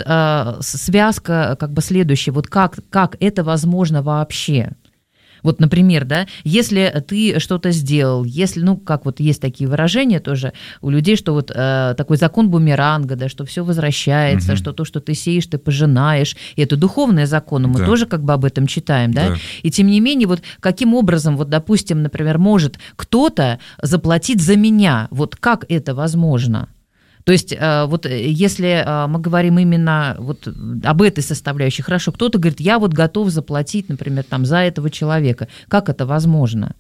связка как бы следующая, вот как это возможно вообще? Вот, например, да, если ты что-то сделал, если, ну, как вот есть такие выражения тоже у людей, что вот такой закон бумеранга, да, что все возвращается, что то, что ты сеешь, ты пожинаешь, и это духовные законы, мы тоже как бы об этом читаем, да, и тем не менее, вот каким образом, вот, допустим, например, может кто-то заплатить за меня, вот как это возможно? То есть вот если мы говорим именно вот об этой составляющей, хорошо, кто-то говорит, я вот готов заплатить, например, там, за этого человека. Как это возможно?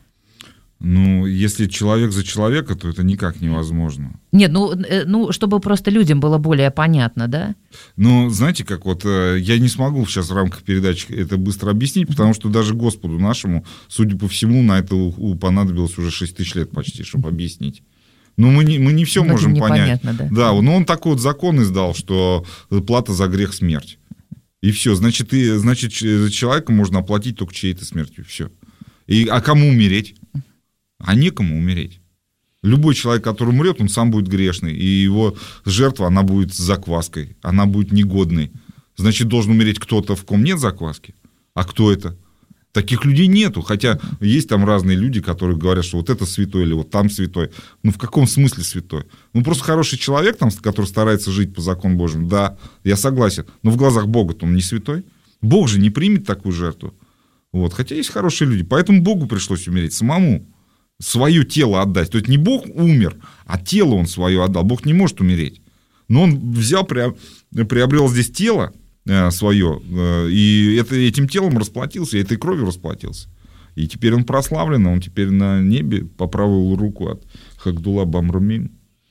Ну, если человек за человека, то это никак невозможно. Нет, ну, чтобы просто людям было более понятно, да? Ну, знаете, как вот, я не смогу сейчас в рамках передачи это быстро объяснить, потому что даже Господу нашему, судя по всему, на это понадобилось уже 6 тысяч лет почти, чтобы объяснить. Ну, мы не все можем понять. Да, но он такой вот закон издал, что плата за грех — смерть. И все. Значит, за человека можно оплатить только чьей-то смертью. Все. А кому умереть? А некому умереть. Любой человек, который умрет, он сам будет грешный. И его жертва, она будет с закваской. Она будет негодной. Значит, должен умереть кто-то, в ком нет закваски. А кто это? Таких людей нету, хотя есть там разные люди, которые говорят, что вот это святой или вот там святой. Ну, в каком смысле святой? Ну, просто хороший человек, там, который старается жить по закону Божьему, да, я согласен, но в глазах Бога-то он не святой. Бог же не примет такую жертву. Вот. Хотя есть хорошие люди, поэтому Богу пришлось умереть самому, свое тело отдать. То есть не Бог умер, а тело он свое отдал. Бог не может умереть. Но он взял, приобрел здесь тело свое, и этим телом расплатился, этой кровью расплатился. И теперь он прославлен, он теперь на небе по правую руку от Хагдула Бамрумим.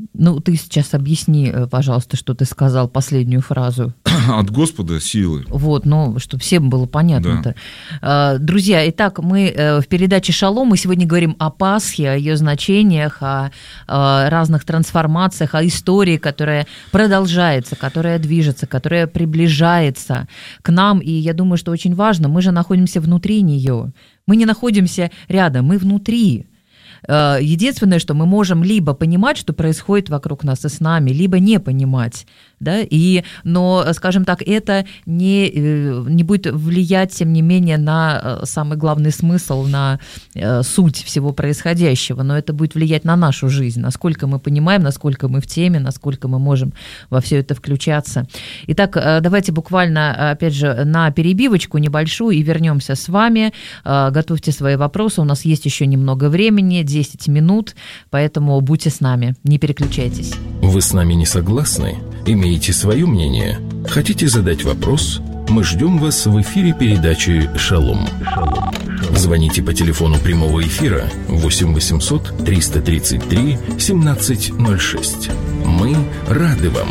Ну, ты сейчас объясни, пожалуйста, что ты сказал, последнюю фразу. От Господа силы. Вот, ну, чтобы всем было понятно-то. Да. Друзья, итак, мы в передаче «Шалом», мы сегодня говорим о Пасхе, о ее значениях, о разных трансформациях, о истории, которая продолжается, которая движется, которая приближается к нам, и я думаю, что очень важно, мы же находимся внутри нее, мы не находимся рядом, мы внутри. Единственное, что мы можем либо понимать, что происходит вокруг нас и с нами, либо не понимать, да, но, скажем так, это не будет влиять, тем не менее, на самый главный смысл, на суть всего происходящего, но это будет влиять на нашу жизнь, насколько мы понимаем, насколько мы в теме, насколько мы можем во все это включаться. Итак, давайте буквально, опять же, на перебивочку небольшую и вернемся с вами. Готовьте свои вопросы, у нас есть еще немного времени, 10 минут, поэтому будьте с нами, не переключайтесь. Вы с нами не согласны? Имеете свое мнение? Хотите задать вопрос? Мы ждем вас в эфире передачи «Шалом». Звоните по телефону прямого эфира 8 800 333 1706. Мы рады вам.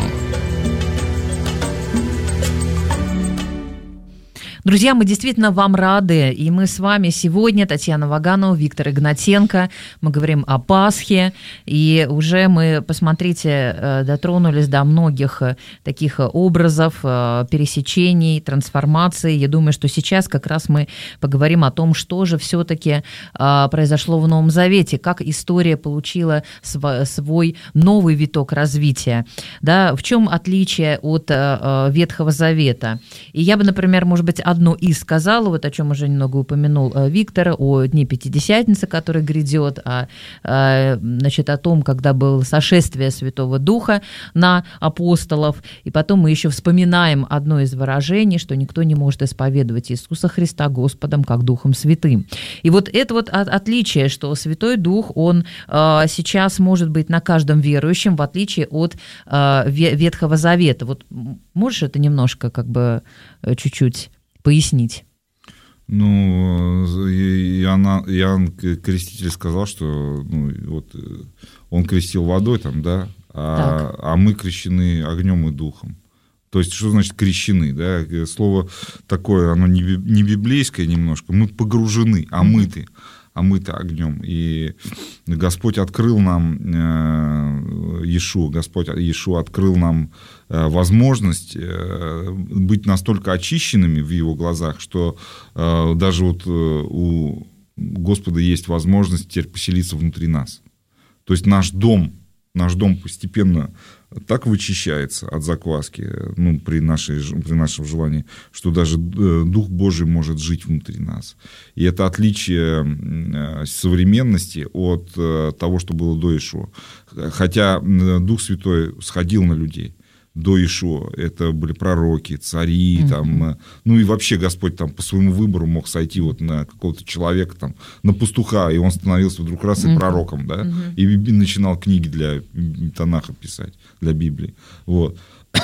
Друзья, мы действительно вам рады, и мы с вами сегодня, Татьяна Ваганова, Виктор Игнатенко, мы говорим о Пасхе, и уже мы, посмотрите, дотронулись до многих таких образов, пересечений, трансформаций. Я думаю, что сейчас как раз мы поговорим о том, что же все-таки произошло в Новом Завете, как история получила свой новый виток развития, да, в чем отличие от Ветхого Завета. И я бы, например, может быть, одно из сказала, вот о чем уже немного упомянул Виктор, о Дне Пятидесятницы, который грядет, значит, о том, когда было сошествие Святого Духа на апостолов, и потом мы еще вспоминаем одно из выражений, что никто не может исповедовать Иисуса Христа Господом как Духом Святым. И вот это вот отличие, что Святой Дух, он сейчас может быть на каждом верующем, в отличие от Ветхого Завета. Вот можешь это немножко как бы чуть-чуть пояснить? Ну, Иоанн Креститель сказал, что вот, он крестил водой, там, да, а мы крещены огнем и духом. То есть, что значит крещены? Да? Слово такое, оно не библейское немножко, мы погружены, омыты огнем. И Господь открыл нам, Господь Иешуа открыл нам возможность быть настолько очищенными в Его глазах, что даже вот у Господа есть возможность теперь поселиться внутри нас. То есть наш дом постепенно так вычищается от закваски, при нашем желании, что даже Дух Божий может жить внутри нас. И это отличие современности от того, что было до Иешуа. Хотя Дух Святой сходил на людей до Иешуа. Это были пророки, цари, там, и вообще Господь там по своему выбору мог сойти вот на какого-то человека, там, на пастуха, и он становился вдруг раз и пророком, да, и начинал книги для Танаха писать, для Библии. Вот.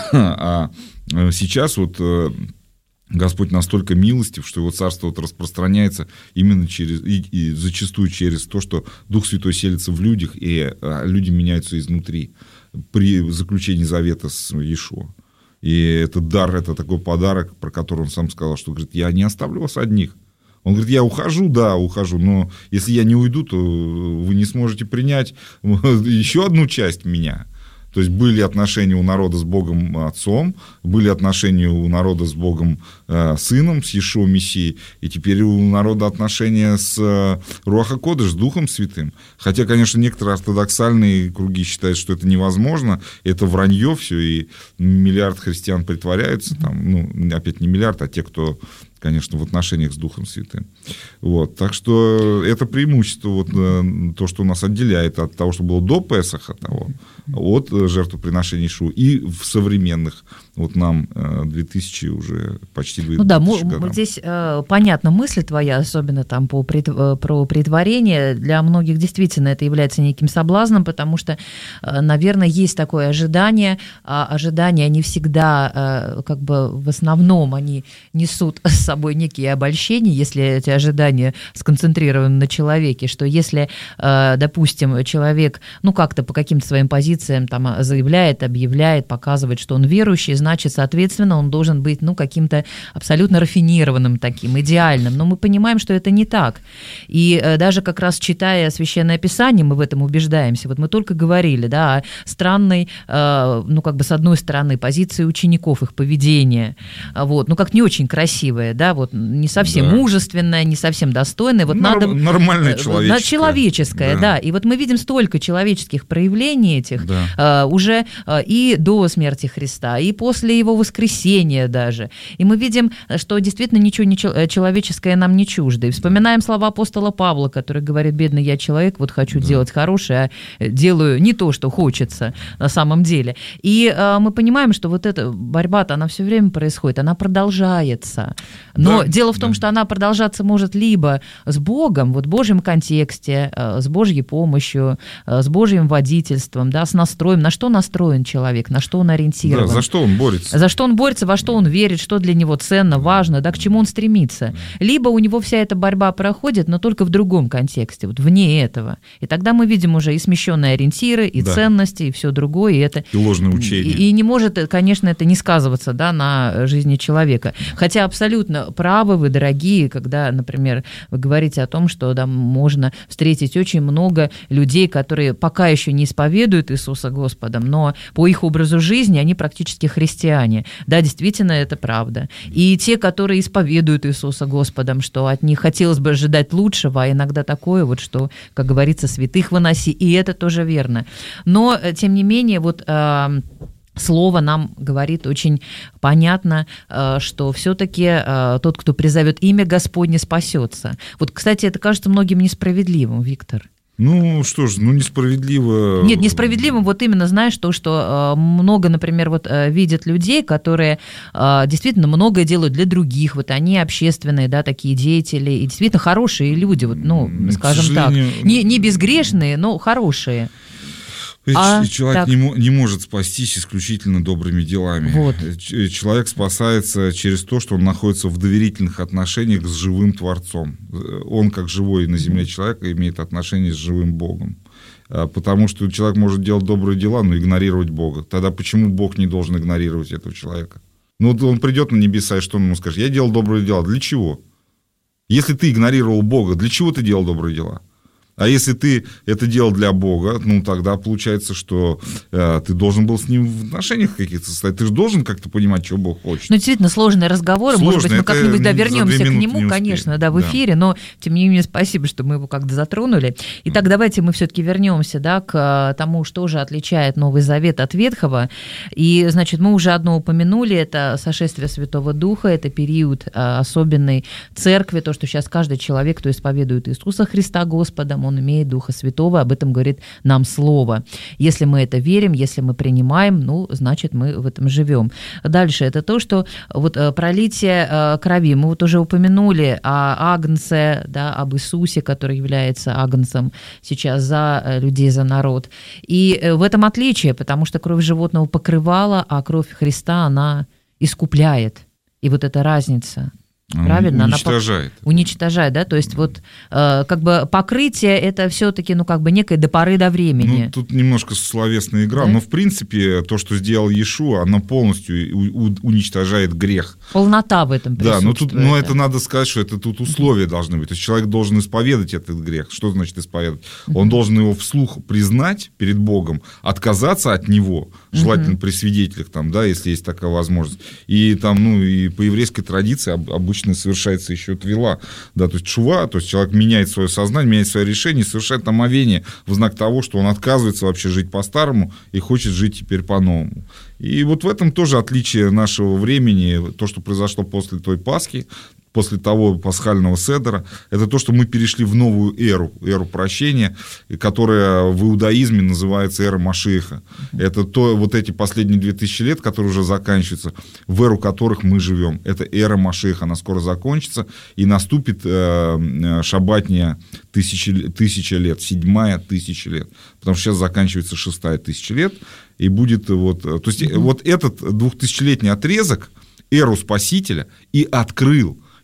А сейчас вот Господь настолько милостив, что Его царство вот распространяется именно через, и зачастую через то, что Дух Святой селится в людях, и люди меняются изнутри при заключении завета с Иешуа. И этот дар, это такой подарок, про который он сам сказал, что, говорит, я не оставлю вас одних. Он говорит, я ухожу, но если я не уйду, то вы не сможете принять еще одну часть меня. То есть были отношения у народа с Богом Отцом, были отношения у народа с Богом Сыном, с Иешуа Мессией, и теперь у народа отношения с Руах ха-Кодеш, с Духом Святым. Хотя, конечно, некоторые ортодоксальные круги считают, что это невозможно, это вранье все, и миллиард христиан притворяются, там, опять не миллиард, а те, кто, конечно, в отношениях с Духом Святым. Вот. Так что это преимущество, вот, то, что нас отделяет от того, что было до Песаха, от жертвоприношения Иешуа, и в современных, вот нам 2000 уже, почти 2000 годам. Здесь понятна мысль твоя, особенно там про претворение. Для многих действительно это является неким соблазном, потому что, наверное, есть такое ожидание, а ожидания, они всегда, как бы в основном, они несут с собой некие обольщения, если эти ожидания сконцентрированы на человеке, что если, допустим, человек, как-то по каким-то своим позициям там заявляет, объявляет, показывает, что он верующий, значит, соответственно, он должен быть, каким-то абсолютно рафинированным таким, идеальным. Но мы понимаем, что это не так. И даже как раз читая Священное Писание, мы в этом убеждаемся. Вот мы только говорили, о странной, с одной стороны, позиции учеников, их поведения, как не очень красивое, не совсем мужественное, не совсем достойное. Нормальное человеческое. Человеческое, да. И вот мы видим столько человеческих проявлений этих уже и до смерти Христа, и после его воскресения даже. И мы видим, что действительно ничего человеческое нам не чуждо. И вспоминаем слова апостола Павла, который говорит: бедный я человек, вот хочу делать хорошее, а делаю не то, что хочется на самом деле. И мы понимаем, что вот эта борьба-то, она все время происходит, она продолжается. Но дело в том, что она продолжаться может либо с Богом, в Божьем контексте, с Божьей помощью, с Божьим водительством, с настроем. На что настроен человек, на что он ориентирован. За что он борется. За что он борется, во что он верит, что для него ценно, важно, к чему он стремится. Либо у него вся эта борьба проходит, но только в другом контексте, вне этого. И тогда мы видим уже и смещенные ориентиры, и ценности, и все другое. И ложное учение. И не может, конечно, это не сказываться на жизни человека. Хотя абсолютно правы вы, дорогие, когда, например, вы говорите о том, что можно встретить очень много людей, которые пока еще не исповедуют Иисуса Господом, но по их образу жизни они практически христиане. Да, действительно, это правда. И те, которые исповедуют Иисуса Господом, что от них хотелось бы ожидать лучшего, а иногда такое, что, как говорится, святых выноси, и это тоже верно. Но, тем не менее, Слово нам говорит очень понятно, что все-таки тот, кто призовет имя Господне, спасется. Кстати, это кажется многим несправедливым, Виктор. Что ж, несправедливо. Нет, несправедливым именно, знаешь, то, что много, например, видят людей, которые действительно многое делают для других, они общественные, такие деятели, и действительно хорошие люди, скажем так, не безгрешные, но хорошие. Человек не может спастись исключительно добрыми делами. Человек спасается через то, что он находится в доверительных отношениях с живым Творцом. Он, как живой на земле человек, имеет отношения с живым Богом. Потому что человек может делать добрые дела, но игнорировать Бога. Тогда почему Бог не должен игнорировать этого человека? Он придет на небеса, и что он ему скажет? Я делал добрые дела. Для чего? Если ты игнорировал Бога, для чего ты делал добрые дела? А если ты это делал для Бога, тогда получается, что ты должен был с ним в отношениях каких-то состоять. Ты же должен как-то понимать, что Бог хочет. Действительно, сложные разговоры. Может быть, мы как-нибудь вернемся к нему, конечно, в эфире, но, тем не менее, спасибо, что мы его как-то затронули. Итак, давайте мы все-таки вернемся к тому, что же отличает Новый Завет от Ветхого. И, значит, мы уже одно упомянули, это сошествие Святого Духа, это период особенной церкви, то, что сейчас каждый человек, кто исповедует Иисуса Христа Господом, он имеет Духа Святого, об этом говорит нам Слово. Если мы это верим, если мы принимаем, значит, мы в этом живем. Дальше это то, что пролитие крови. Мы уже упомянули о Агнце, об Иисусе, который является Агнцем сейчас за людей, за народ. И в этом отличие, потому что кровь животного покрывала, а кровь Христа, она искупляет. И эта разница. Правильно? Уничтожает. Уничтожает, да? То есть покрытие это все-таки, некое до поры до времени. Тут немножко словесная игра, да? Но в принципе то, что сделал Иешуа, оно полностью уничтожает грех. Полнота в этом присутствует. Да, но это надо сказать, что это тут условия должны быть. То есть человек должен исповедать этот грех. Что значит исповедать? Он должен его вслух признать перед Богом, отказаться от него, желательно при свидетелях, если есть такая возможность. И и по еврейской традиции обычно совершается еще твила, то есть чува, то есть человек меняет свое сознание, меняет свое решение, совершает омовение в знак того, что он отказывается вообще жить по-старому и хочет жить теперь по-новому. И в этом тоже отличие нашего времени, то, что произошло после той Пасхи, после того пасхального седера, это то, что мы перешли в новую эру прощения, которая в иудаизме называется эра Машиаха. Это эти последние 2000 лет, которые уже заканчиваются, в эру которых мы живем. Это эра Машиаха, она скоро закончится, и наступит шаббатняя 1000 лет, 7-я 1000 лет, потому что сейчас заканчивается 6-я 1000 лет, и будет то есть этот 2000-летний отрезок эру Спасителя и открыл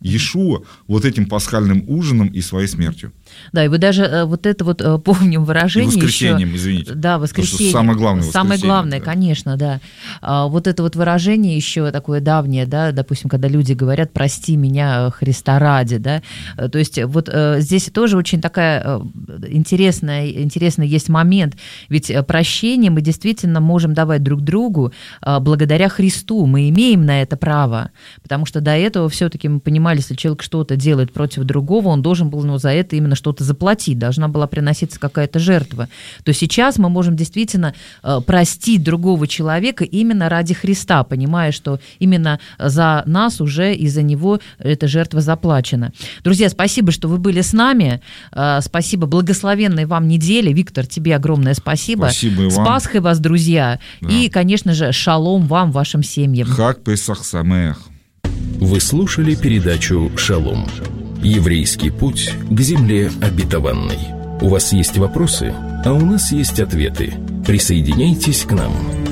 Иешуа вот этим пасхальным ужином и своей смертью. Да, и вы даже вот это вот помним выражение еще... Воскресеньем, извините. Да, воскресенье. Самое главное Самое главное, да. Конечно, да. Вот это вот выражение еще такое давнее, да, допустим, когда люди говорят «прости меня, Христа ради», да, то есть вот здесь тоже очень такая интересный есть момент, ведь прощение мы действительно можем давать друг другу благодаря Христу, мы имеем на это право, потому что до этого все-таки мы понимали, если человек что-то делает против другого, он должен был за это именно что-то заплатить, должна была приноситься какая-то жертва. То сейчас мы можем действительно простить другого человека именно ради Христа, понимая, что именно за нас уже и за него эта жертва заплачена. Друзья, спасибо, что вы были с нами. Спасибо, благословенной вам недели. Виктор, тебе огромное спасибо. Спасибо и вам. С Пасхой вас, друзья. Да. И, конечно же, шалом вам, вашим семьям. Хаг Песах Самеах. Вы слушали передачу «Шалом». Еврейский путь к земле обетованной. У вас есть вопросы, а у нас есть ответы. Присоединяйтесь к нам.